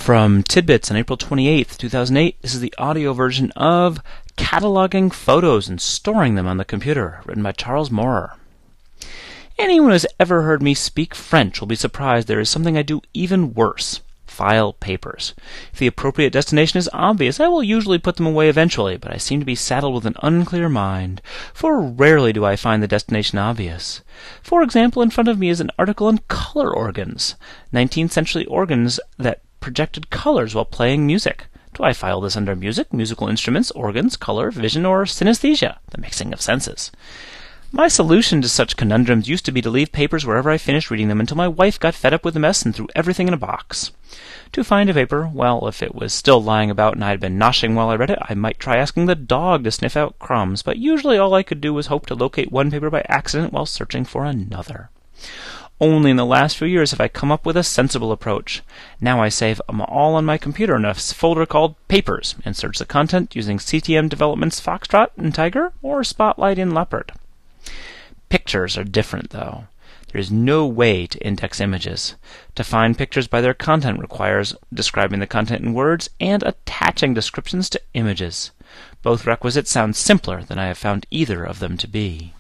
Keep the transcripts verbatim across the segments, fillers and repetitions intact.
From Tidbits on April twenty-eighth, two thousand eight, this is the audio version of Cataloging Photos and Storing Them on the Computer, written by Charles Maurer. Anyone who has ever heard me speak French will be surprised there is something I do even worse. File papers. If the appropriate destination is obvious, I will usually put them away eventually, but I seem to be saddled with an unclear mind, for rarely do I find the destination obvious. For example, in front of me is an article on color organs, nineteenth century organs that projected colors while playing music. Do I file this under music, musical instruments, organs, color, vision, or synesthesia, the mixing of senses? My solution to such conundrums used to be to leave papers wherever I finished reading them until my wife got fed up with the mess and threw everything in a box. To find a paper, well, if it was still lying about and I had been noshing while I read it, I might try asking the dog to sniff out crumbs, but usually all I could do was hope to locate one paper by accident while searching for another. Only in the last few years have I come up with a sensible approach. Now I save them all on my computer in a folder called Papers and search the content using C T M Development's Foxtrot and Tiger or Spotlight in Leopard. Pictures are different, though. There is no way to index images. To find pictures by their content requires describing the content in words and attaching descriptions to images. Both requisites sound simpler than I have found either of them to be.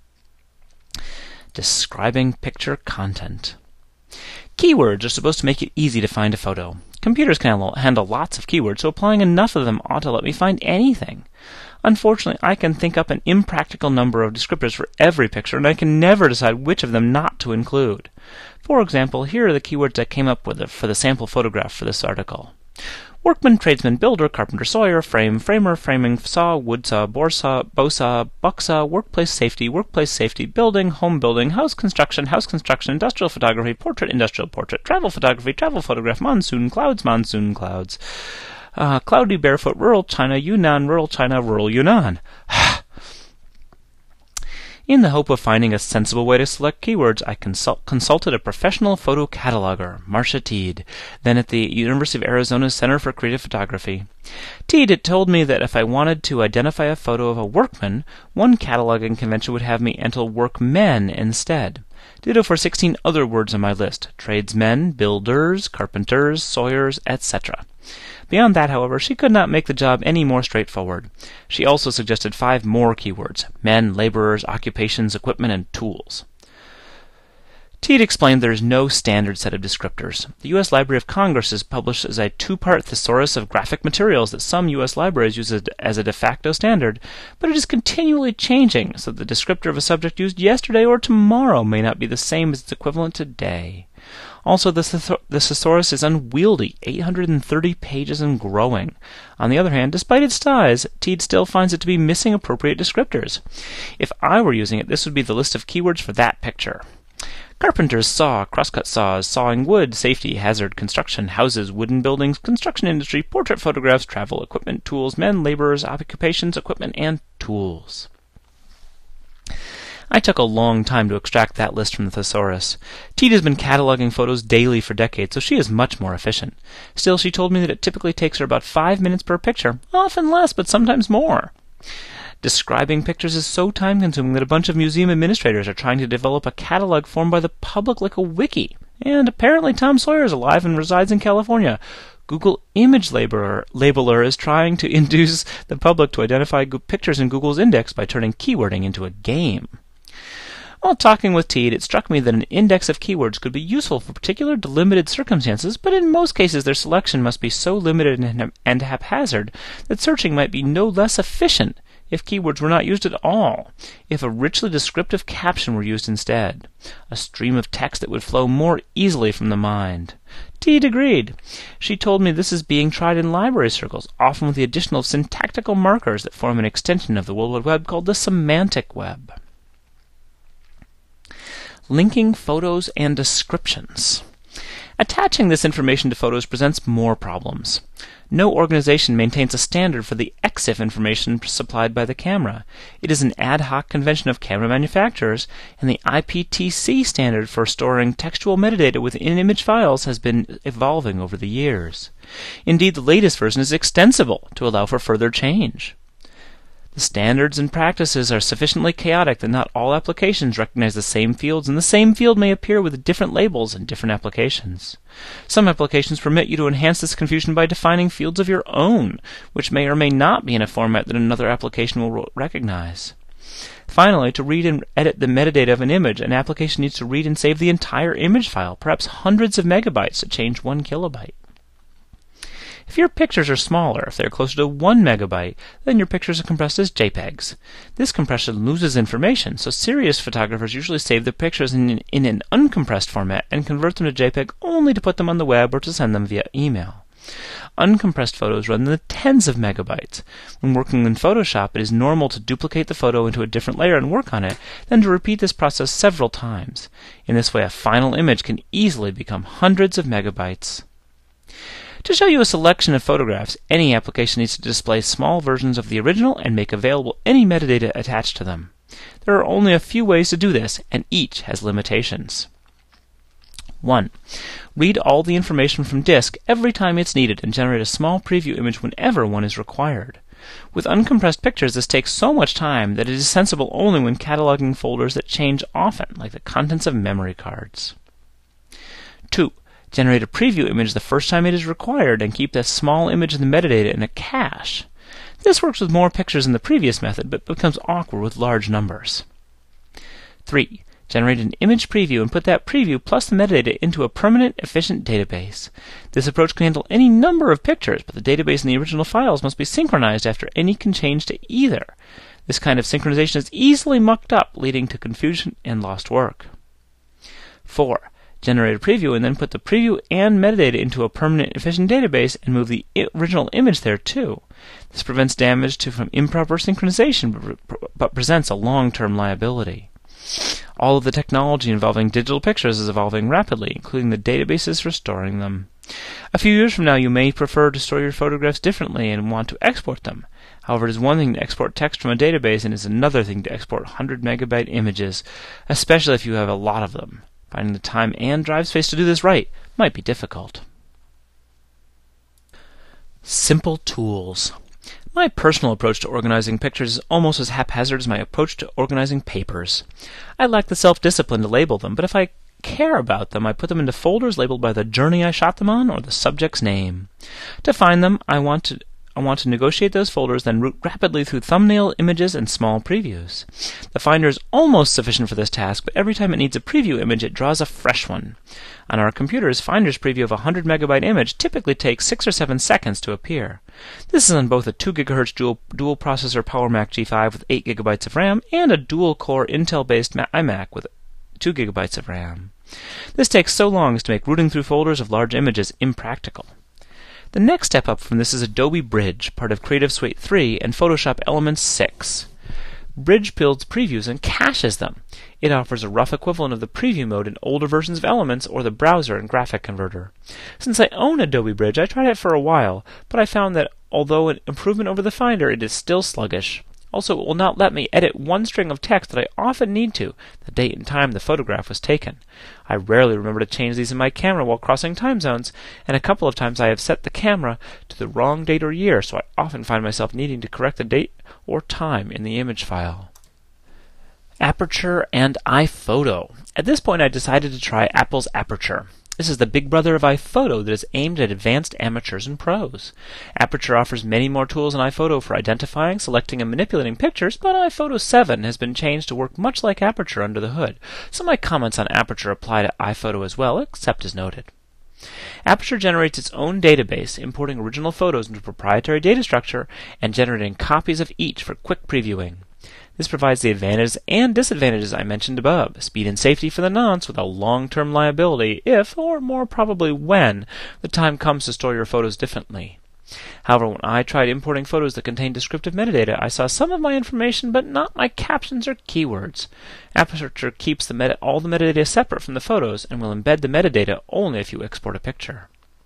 Describing picture content. Keywords are supposed to make it easy to find a photo. Computers can handle lots of keywords, so applying enough of them ought to let me find anything. Unfortunately, I can think up an impractical number of descriptors for every picture, and I can never decide which of them not to include. For example, here are the keywords I came up with for the sample photograph for this article. Workman, tradesman, builder, carpenter, sawyer, frame, framer, framing, saw, wood saw, bore saw, bow saw, buck saw, workplace safety, workplace safety, building, home building, house construction, house construction, industrial photography, portrait, industrial portrait, travel photography, travel photograph, monsoon clouds, monsoon clouds, uh, cloudy, barefoot, rural China, Yunnan, rural China, rural Yunnan. In the hope of finding a sensible way to select keywords, I consult, consulted a professional photo cataloger, Marcia Teed, then at the University of Arizona's Center for Creative Photography. Teed had told me that if I wanted to identify a photo of a workman, one cataloging convention would have me enter workmen instead. Ditto for sixteen other words on my list: tradesmen, builders, carpenters, sawyers, et cetera. Beyond that, however, she could not make the job any more straightforward. She also suggested five more keywords: men, laborers, occupations, equipment, and tools. Teed explained there is no standard set of descriptors. The U S Library of Congress is published as a two-part thesaurus of graphic materials that some U S libraries use as a de facto standard, but it is continually changing, so the descriptor of a subject used yesterday or tomorrow may not be the same as its equivalent today. Also, the, thes- the thesaurus is unwieldy, eight hundred thirty pages and growing. On the other hand, despite its size, Teed still finds it to be missing appropriate descriptors. If I were using it, this would be the list of keywords for that picture. Carpenters saw, crosscut saws, sawing wood, safety, hazard, construction, houses, wooden buildings, construction industry, portrait photographs, travel, equipment, tools, men, laborers, occupations, equipment, and tools. I took a long time to extract that list from the thesaurus. Teed has been cataloging photos daily for decades, so she is much more efficient. Still, she told me that it typically takes her about five minutes per picture, often less, but sometimes more. Describing pictures is so time-consuming that a bunch of museum administrators are trying to develop a catalog formed by the public like a wiki. And apparently Tom Sawyer is alive and resides in California. Google Image Labeler, Labeler is trying to induce the public to identify go- pictures in Google's index by turning keywording into a game. While talking with Teed, it struck me that an index of keywords could be useful for particular delimited circumstances, but in most cases their selection must be so limited and, and haphazard that searching might be no less efficient if keywords were not used at all, if a richly descriptive caption were used instead, a stream of text that would flow more easily from the mind. Teed agreed. She told me this is being tried in library circles, often with the addition of syntactical markers that form an extension of the World Wide Web called the semantic web. Linking photos and descriptions. Attaching this information to photos presents more problems. No organization maintains a standard for the EXIF information supplied by the camera. It is an ad hoc convention of camera manufacturers, and the I P T C standard for storing textual metadata within image files has been evolving over the years. Indeed, the latest version is extensible to allow for further change. The standards and practices are sufficiently chaotic that not all applications recognize the same fields, and the same field may appear with different labels in different applications. Some applications permit you to enhance this confusion by defining fields of your own, which may or may not be in a format that another application will recognize. Finally, to read and edit the metadata of an image, an application needs to read and save the entire image file, perhaps hundreds of megabytes, to change one kilobyte. If your pictures are smaller, if they're closer to one megabyte, then your pictures are compressed as JPEGs. This compression loses information, so serious photographers usually save their pictures in, in an uncompressed format and convert them to JPEG only to put them on the web or to send them via email. Uncompressed photos run in the tens of megabytes. When working in Photoshop, it is normal to duplicate the photo into a different layer and work on it, then to repeat this process several times. In this way, a final image can easily become hundreds of megabytes. To show you a selection of photographs, any application needs to display small versions of the original and make available any metadata attached to them. There are only a few ways to do this, and each has limitations. one. Read all the information from disk every time it's needed and generate a small preview image whenever one is required. With uncompressed pictures, this takes so much time that it is sensible only when cataloging folders that change often, like the contents of memory cards. two. Generate a preview image the first time it is required and keep that small image in the metadata in a cache. This works with more pictures than the previous method, but becomes awkward with large numbers. three. Generate an image preview and put that preview plus the metadata into a permanent, efficient database. This approach can handle any number of pictures, but the database and the original files must be synchronized after any can change to either. This kind of synchronization is easily mucked up, leading to confusion and lost work. four. Generate a preview and then put the preview and metadata into a permanent, efficient database and move the original image there too. This prevents damage to from improper synchronization, but presents a long-term liability. All of the technology involving digital pictures is evolving rapidly, including the databases for storing them. A few years from now, you may prefer to store your photographs differently and want to export them. However, it is one thing to export text from a database, and it is another thing to export one hundred megabyte images, especially if you have a lot of them. Finding the time and drive space to do this right might be difficult. Simple tools. My personal approach to organizing pictures is almost as haphazard as my approach to organizing papers. I lack the self-discipline to label them, but if I care about them, I put them into folders labeled by the journey I shot them on or the subject's name. To find them, I want to I want to negotiate those folders, then root rapidly through thumbnail images and small previews. The Finder is almost sufficient for this task, but every time it needs a preview image, it draws a fresh one. On our computers, Finder's preview of a one hundred megabyte image typically takes six or seven seconds to appear. This is on both a two gigahertz dual, dual processor PowerMac G five with eight gigabytes of RAM and a dual-core Intel-based iMac with two gigabytes of RAM. This takes so long as to make rooting through folders of large images impractical. The next step up from this is Adobe Bridge, part of Creative Suite three and Photoshop Elements six. Bridge builds previews and caches them. It offers a rough equivalent of the preview mode in older versions of Elements or the browser and graphic converter. Since I own Adobe Bridge, I tried it for a while, but I found that although an improvement over the Finder, it is still sluggish. Also, it will not let me edit one string of text that I often need to, the date and time the photograph was taken. I rarely remember to change these in my camera while crossing time zones, and a couple of times I have set the camera to the wrong date or year, so I often find myself needing to correct the date or time in the image file. Aperture and iPhoto. At this point I decided to try Apple's Aperture. This is the big brother of iPhoto that is aimed at advanced amateurs and pros. Aperture offers many more tools than iPhoto for identifying, selecting, and manipulating pictures, but iPhoto seven has been changed to work much like Aperture under the hood, so my comments on Aperture apply to iPhoto as well, except as noted. Aperture generates its own database, importing original photos into a proprietary data structure and generating copies of each for quick previewing. This provides the advantages and disadvantages I mentioned above, speed and safety for the nonce with a long-term liability if, or more probably when, the time comes to store your photos differently. However, when I tried importing photos that contained descriptive metadata, I saw some of my information but not my captions or keywords. Aperture keeps the meta all the metadata separate from the photos and will embed the metadata only if you export a picture.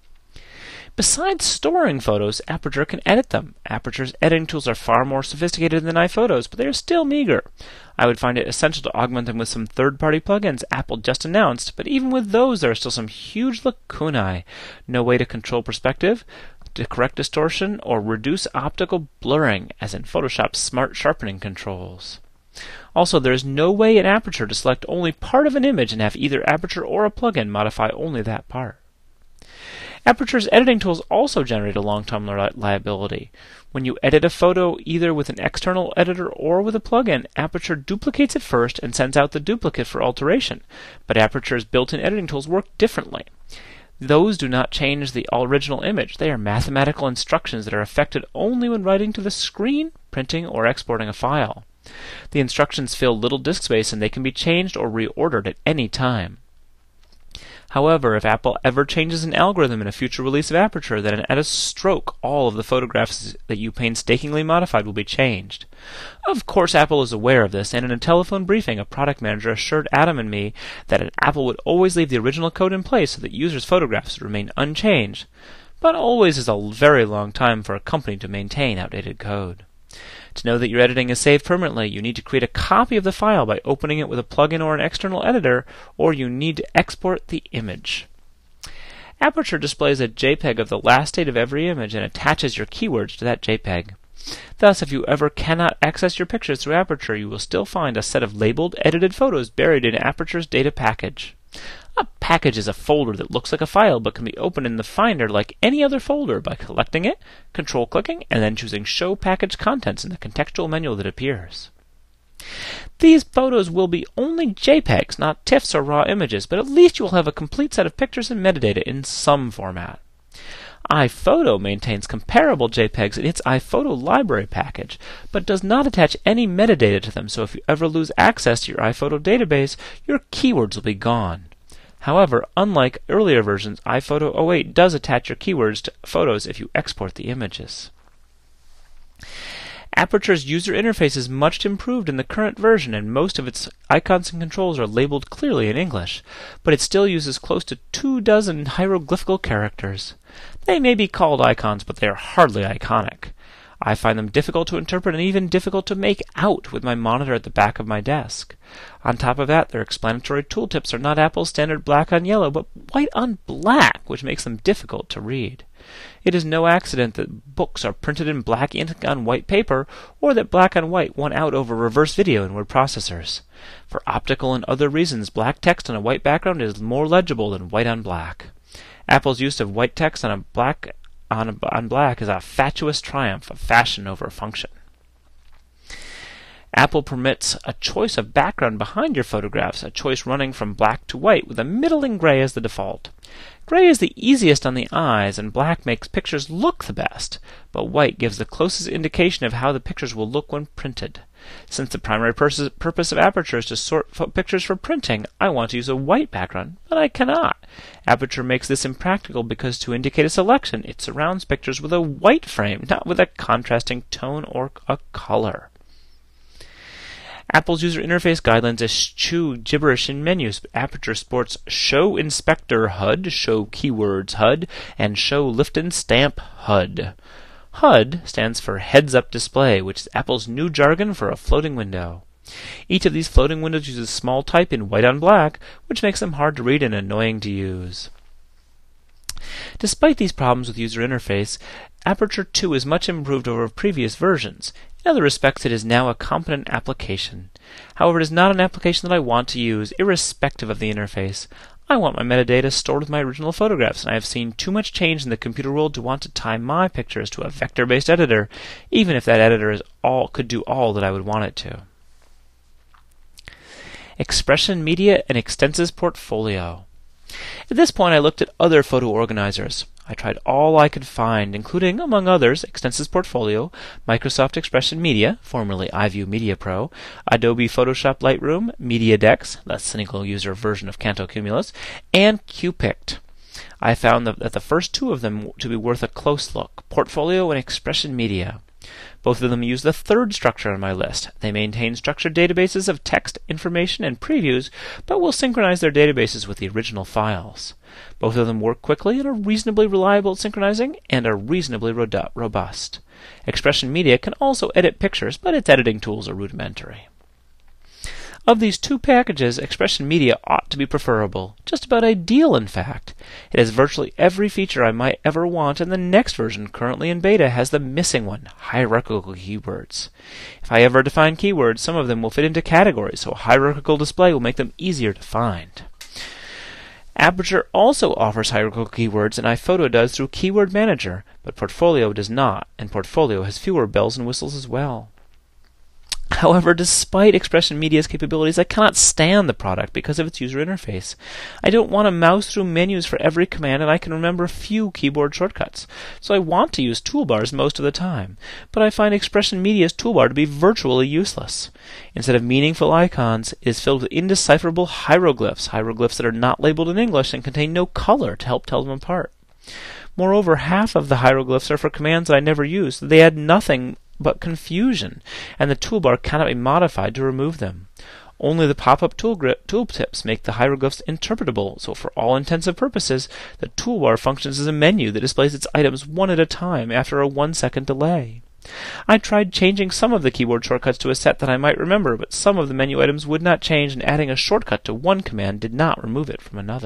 Besides storing photos, Aperture can edit them. Aperture's editing tools are far more sophisticated than iPhotos, but they are still meager. I would find it essential to augment them with some third-party plugins Apple just announced, but even with those there are still some huge lacunae. No way to control perspective, to correct distortion or reduce optical blurring, as in Photoshop's smart sharpening controls. Also, there is no way in Aperture to select only part of an image and have either Aperture or a plugin modify only that part. Aperture's editing tools also generate a long-term li- liability. When you edit a photo either with an external editor or with a plugin, Aperture duplicates it first and sends out the duplicate for alteration, but Aperture's built-in editing tools work differently. Those do not change the original image. They are mathematical instructions that are affected only when writing to the screen, printing, or exporting a file. The instructions fill little disk space and they can be changed or reordered at any time. However, if Apple ever changes an algorithm in a future release of Aperture, then at a stroke all of the photographs that you painstakingly modified will be changed. Of course, Apple is aware of this, and in a telephone briefing, a product manager assured Adam and me that Apple would always leave the original code in place so that users' photographs would remain unchanged. But always is a very long time for a company to maintain outdated code. To know that your editing is saved permanently, you need to create a copy of the file by opening it with a plugin or an external editor, or you need to export the image. Aperture displays a JPEG of the last state of every image and attaches your keywords to that JPEG. Thus, if you ever cannot access your pictures through Aperture, you will still find a set of labeled, edited photos buried in Aperture's data package. A package is a folder that looks like a file but can be opened in the Finder like any other folder by selecting it, control-clicking, and then choosing Show Package Contents in the contextual menu that appears. These photos will be only JPEGs, not TIFFs or RAW images, but at least you will have a complete set of pictures and metadata in some format. iPhoto maintains comparable JPEGs in its iPhoto library package, but does not attach any metadata to them, so if you ever lose access to your iPhoto database, your keywords will be gone. However, unlike earlier versions, iPhoto oh eight does attach your keywords to photos if you export the images. Aperture's user interface is much improved in the current version, and most of its icons and controls are labeled clearly in English, but it still uses close to two dozen hieroglyphical characters. They may be called icons, but they are hardly iconic. I find them difficult to interpret and even difficult to make out with my monitor at the back of my desk. On top of that, their explanatory tooltips are not Apple's standard black on yellow, but white on black, which makes them difficult to read. It is no accident that books are printed in black ink on white paper, or that black on white won out over reverse video in word processors. For optical and other reasons, black text on a white background is more legible than white on black. Apple's use of white text on a black on, a, on black is a fatuous triumph of fashion over function. Apple permits a choice of background behind your photographs, a choice running from black to white, with a middling gray as the default. Gray is the easiest on the eyes, and black makes pictures look the best, but white gives the closest indication of how the pictures will look when printed. Since the primary pers- purpose of Aperture is to sort fo- pictures for printing, I want to use a white background, but I cannot. Aperture makes this impractical because to indicate a selection, it surrounds pictures with a white frame, not with a contrasting tone or a color. Apple's user interface guidelines eschew gibberish in menus, but Aperture sports Show Inspector H U D, Show Keywords H U D, and Show Lift and Stamp H U D. H U D stands for Heads-Up Display, which is Apple's new jargon for a floating window. Each of these floating windows uses small type in white on black, which makes them hard to read and annoying to use. Despite these problems with user interface, Aperture two is much improved over previous versions. In other respects, it is now a competent application. However, it is not an application that I want to use, irrespective of the interface. I want my metadata stored with my original photographs, and I have seen too much change in the computer world to want to tie my pictures to a vector-based editor, even if that editor is all could do all that I would want it to. Expression Media and Extensis Portfolio. At this point, I looked at other photo organizers. I tried all I could find, including, among others, Extensis Portfolio, Microsoft Expression Media, formerly iView Media Pro, Adobe Photoshop Lightroom, MediaDex, the single-user version of Canto Cumulus, and Qpict. I found that the first two of them to be worth a close look, Portfolio and Expression Media. Both of them use the third structure on my list. They maintain structured databases of text, information, and previews, but will synchronize their databases with the original files. Both of them work quickly and are reasonably reliable at synchronizing and are reasonably rodu- robust. Expression Media can also edit pictures, but its editing tools are rudimentary. Of these two packages, Expression Media ought to be preferable, just about ideal in fact. It has virtually every feature I might ever want, and the next version, currently in beta, has the missing one, hierarchical keywords. If I ever define keywords, some of them will fit into categories, so a hierarchical display will make them easier to find. Aperture also offers hierarchical keywords, and iPhoto does through Keyword Manager, but Portfolio does not, and Portfolio has fewer bells and whistles as well. However, despite Expression Media's capabilities, I cannot stand the product because of its user interface. I don't want to mouse through menus for every command, and I can remember a few keyboard shortcuts, so I want to use toolbars most of the time. But I find Expression Media's toolbar to be virtually useless. Instead of meaningful icons, it is filled with indecipherable hieroglyphs, hieroglyphs that are not labeled in English and contain no color to help tell them apart. Moreover, half of the hieroglyphs are for commands that I never use. They add nothing but confusion, and the toolbar cannot be modified to remove them. Only the pop-up tool tooltips make the hieroglyphs interpretable, so for all intensive purposes, the toolbar functions as a menu that displays its items one at a time after a one-second delay. I tried changing some of the keyboard shortcuts to a set that I might remember, but some of the menu items would not change, and adding a shortcut to one command did not remove it from another.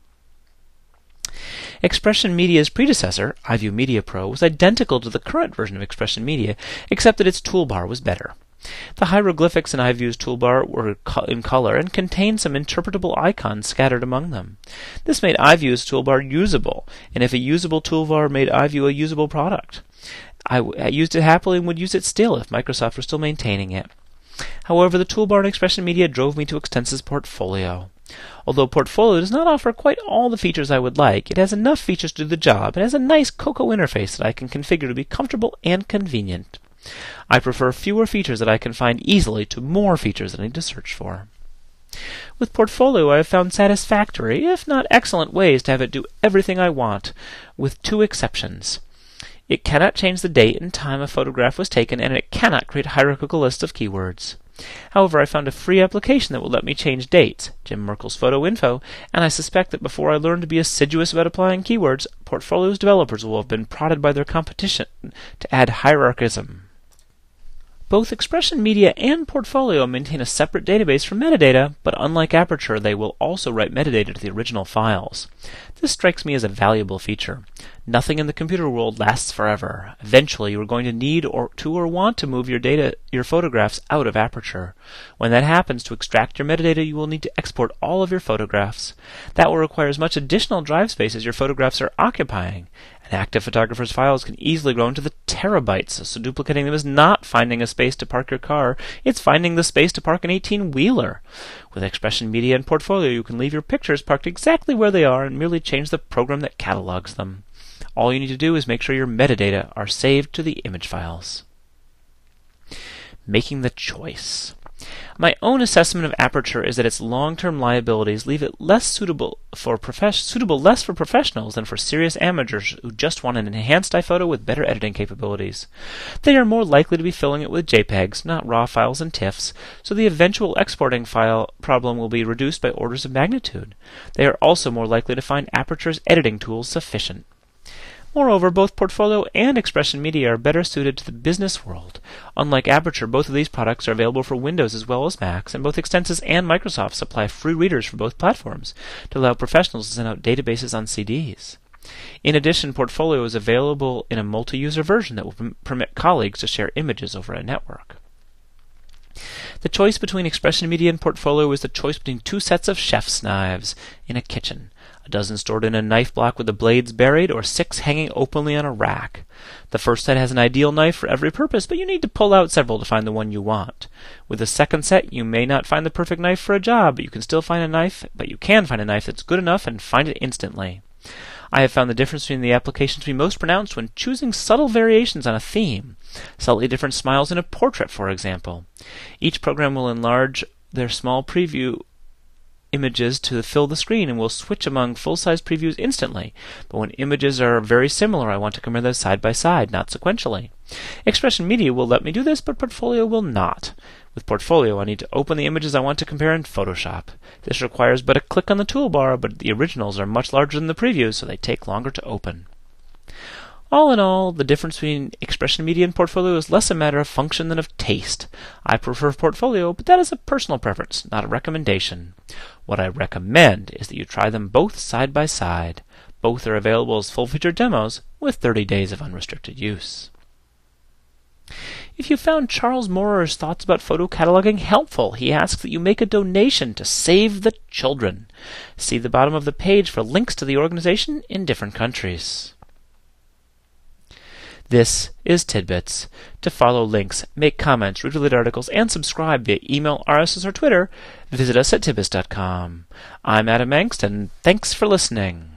Expression Media's predecessor, iView Media Pro, was identical to the current version of Expression Media, except that its toolbar was better. The hieroglyphics in iView's toolbar were co- in color and contained some interpretable icons scattered among them. This made iView's toolbar usable, and if a usable toolbar made iView a usable product, I, w- I used it happily and would use it still if Microsoft were still maintaining it. However, the toolbar in Expression Media drove me to Extensi's Portfolio. Although Portfolio does not offer quite all the features I would like, it has enough features to do the job and has a nice Cocoa interface that I can configure to be comfortable and convenient. I prefer fewer features that I can find easily to more features that I need to search for. With Portfolio, I have found satisfactory, if not excellent, ways to have it do everything I want, with two exceptions. It cannot change the date and time a photograph was taken, and it cannot create a hierarchical list of keywords. However, I found a free application that will let me change dates, Jim Merkel's Photo Info, and I suspect that before I learn to be assiduous about applying keywords, Portfolio's developers will have been prodded by their competition to add hierarchism. Both Expression Media and Portfolio maintain a separate database for metadata, but unlike Aperture, they will also write metadata to the original files. This strikes me as a valuable feature. Nothing in the computer world lasts forever. Eventually, you are going to need or to or want to move your data, your photographs out of Aperture. When that happens, to extract your metadata, you will need to export all of your photographs. That will require as much additional drive space as your photographs are occupying. An active photographer's files can easily grow into the terabytes, so duplicating them is not finding a space to park your car, it's finding the space to park an eighteen-wheeler. With Expression Media and Portfolio, you can leave your pictures parked exactly where they are and merely change the program that catalogs them. All you need to do is make sure your metadata are saved to the image files. Making the choice. My own assessment of Aperture is that its long-term liabilities leave it less suitable for prof- suitable less for professionals than for serious amateurs who just want an enhanced iPhoto with better editing capabilities. They are more likely to be filling it with JPEGs, not RAW files and TIFFs, so the eventual exporting file problem will be reduced by orders of magnitude. They are also more likely to find Aperture's editing tools sufficient. Moreover, both Portfolio and Expression Media are better suited to the business world. Unlike Aperture, both of these products are available for Windows as well as Macs, and both Extensis and Microsoft supply free readers for both platforms to allow professionals to send out databases on C Ds. In addition, Portfolio is available in a multi-user version that will permit colleagues to share images over a network. The choice between Expression Media and Portfolio is the choice between two sets of chef's knives in a kitchen. A dozen stored in a knife block with the blades buried, or six hanging openly on a rack. The first set has an ideal knife for every purpose, but you need to pull out several to find the one you want. With the second set, you may not find the perfect knife for a job, but you can still find a knife, but you can find a knife that's good enough and find it instantly. I have found the difference between the applications to be most pronounced when choosing subtle variations on a theme. Slightly different smiles in a portrait, for example. Each program will enlarge their small preview images to fill the screen and will switch among full-size previews instantly, but when images are very similar, I want to compare them side by side, not sequentially. Expression Media will let me do this, but Portfolio will not. With Portfolio, I need to open the images I want to compare in Photoshop. This requires but a click on the toolbar, but the originals are much larger than the previews, so they take longer to open. All in all, the difference between Expression Media and Portfolio is less a matter of function than of taste. I prefer Portfolio, but that is a personal preference, not a recommendation. What I recommend is that you try them both side by side. Both are available as full-featured demos with thirty days of unrestricted use. If you found Charles Maurer's thoughts about photo cataloging helpful, he asks that you make a donation to Save the Children. See the bottom of the page for links to the organization in different countries. This is Tidbits. To follow links, make comments, read related articles, and subscribe via email, R S S, or Twitter, visit us at tidbits dot com. I'm Adam Engst, and thanks for listening.